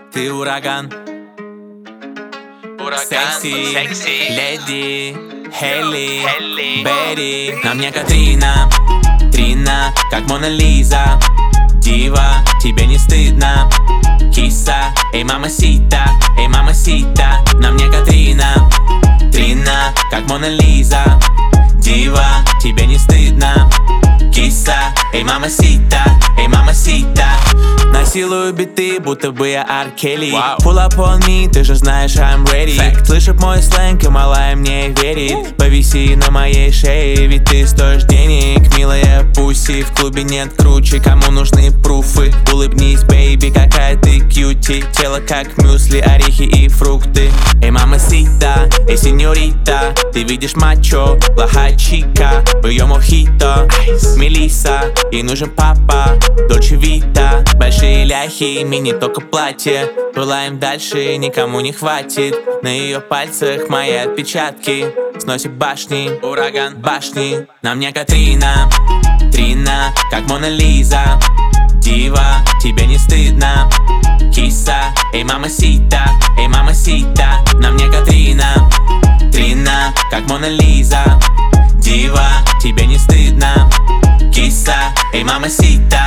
Ты ураган, секси, леди, Хелли, Берри. На мне Катрина, как Мона Лиза. Дива, тебе не стыдно. Киса, эй мамасита, на мне Катрина, как Мона Лиза. Дива, тебе не стыдно. Киса, эй мамасита. Насилую биты, будто бы я Ар Келли. Pull up on me, ты же знаешь, I'm ready. Слышит мой сленг, и малая мне верит. Повиси на моей шее, ведь ты стоишь денег. Милая пуси, в клубе нет круче. Кому нужны пруфы? Улыбнись, бейби, какая ты кьюти. Тело как мюсли, орехи и фрукты. Эй мамасита, эй сеньорита, ты видишь мачо, плохая чика. В ее мохито, Мелисса, ей нужен папа, Дольче Вита. Большие ляхи, мини только платье. Пылаем дальше, никому не хватит. На ее пальцах мои отпечатки. Сносит башни, ураган, башни. На мне Катрина, как Мона Лиза. Дива, тебе не стыдно. Киса, эй мамасита, на мне Катрина, как Мона Лиза. Дива, тебе не стыдно. Киса, эй мамасита.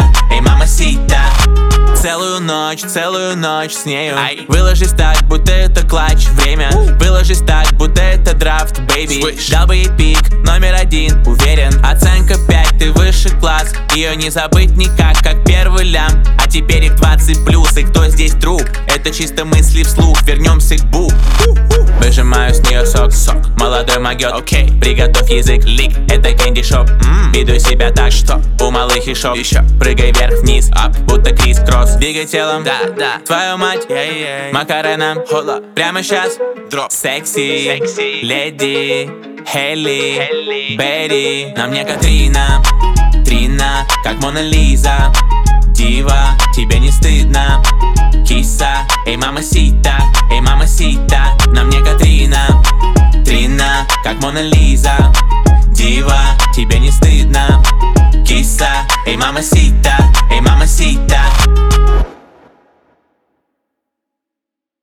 Целую ночь с нею. Выложись так, будто это клатч. Время, выложись так, будто это драфт, бейби. Дал бы ей пик, номер 1, уверен. Оценка 5, ты высший класс. Ее не забыть никак, как первый лям. А теперь их 20+, и кто здесь труп? Это чисто мысли вслух, вернемся к бу. Выжимаю с нее сок, молодой могет, окей. Приготовь язык, лик, это кэнди шоп. Веду себя так, что у малых шоп. Еще прыгай вверх-вниз, будто крис-кросс. Двигай телом, да, твою мать, Макарена, прямо сейчас, дроп. Секси, леди, Хелли, Берри. На мне Катрина, как Мона Лиза. Дива, тебе не стыдно. Киса, эй мамасита, на мне Катрина, как Мона Лиза. Дива, тебе не стыдно. Киса, эй мамасита.